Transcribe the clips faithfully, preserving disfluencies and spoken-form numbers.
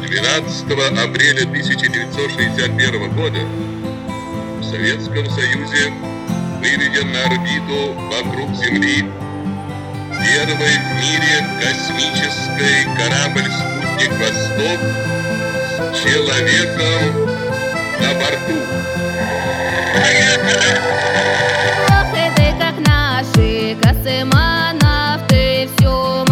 двенадцатого апреля тысяча девятьсот шестьдесят первого года в Советском Союзе выведен на орбиту вокруг Земли первый в мире космический корабль-спутник «Восток» с человеком на борту. Поехали! Ох, и ты, как наши космонавты, все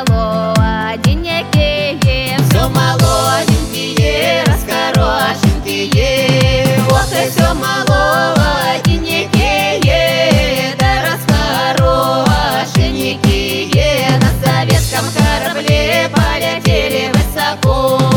молоденькие, все молоденькие, раскорошенькие. Ох, и все молоденькие, да раскорошенькие, на советском корабле полетели высоко.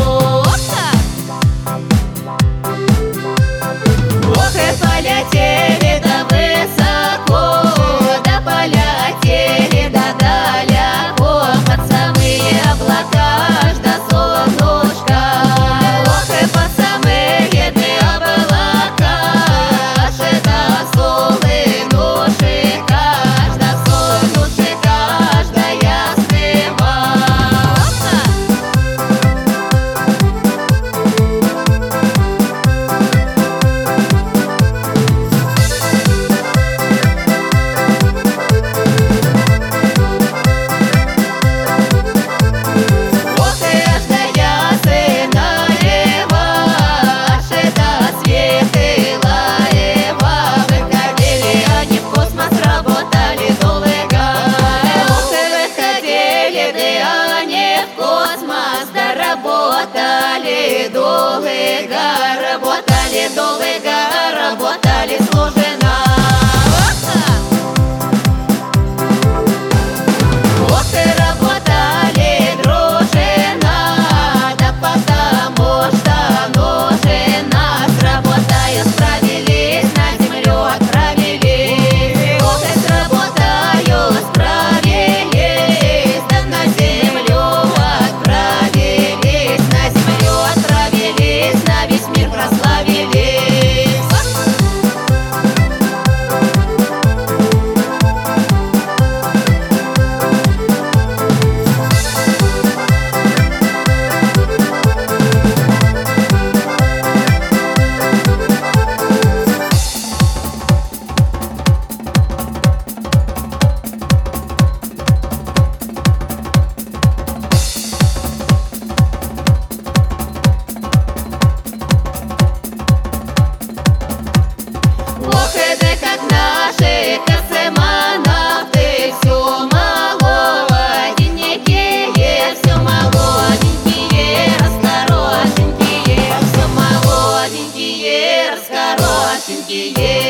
Ох, и полетели да высоко, да полетели да далеко, под самые облака аж до солнышка. Ох, и под самые ты облака аж до солнышка, аж до солнышка, аж до ясного. Работали долго, работали долго, работали служено. Ох, и работали дружно, да потому что нужно. С работою справились, на землю отправились. Ох, и с работою справились, да на землю отправились. На землю отправились, на весь мир прославились. Ох, и ты, как наши космонавты, все молоденькие, все молоденькие, раскорошенькие, все молоденькие, раскорошенькие.